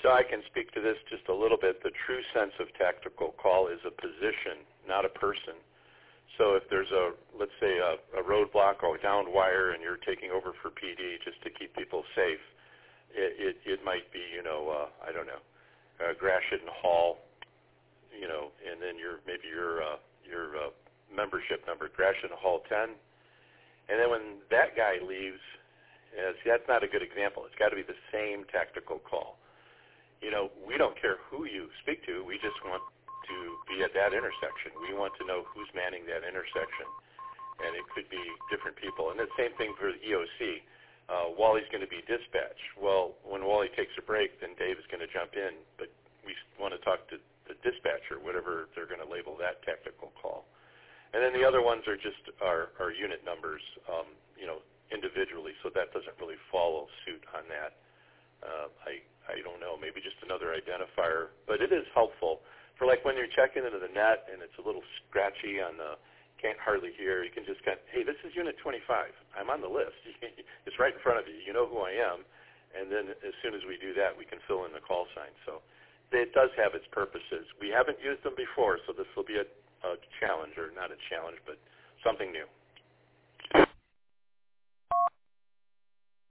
So I can speak to this just a little bit. The true sense of tactical call is a position, not a person. So if there's let's say a roadblock or a downed wire and you're taking over for PD just to keep people safe, it might be, I don't know, Gratiot and Hall, and then maybe your membership number, Gratiot and Hall 10. And then when that guy leaves, see, that's not a good example. It's got to be the same tactical call. We don't care who you speak to. We just want to be at that intersection. We want to know who's manning that intersection. And it could be different people. And the same thing for the EOC. Wally's going to be dispatch. Well, when Wally takes a break, then Dave is going to jump in. But we want to talk to the dispatcher, whatever they're going to label that tactical call. And then the other ones are just our unit numbers, individually. So that doesn't really follow suit on that. I don't know, maybe just another identifier. But it is helpful for like when you're checking into the net and it's a little scratchy on the can't hardly hear, you can just hey, this is Unit 25. I'm on the list. It's right in front of you. You know who I am. And then as soon as we do that, we can fill in the call sign. So it does have its purposes. We haven't used them before, so this will be a challenge, or not a challenge, but something new.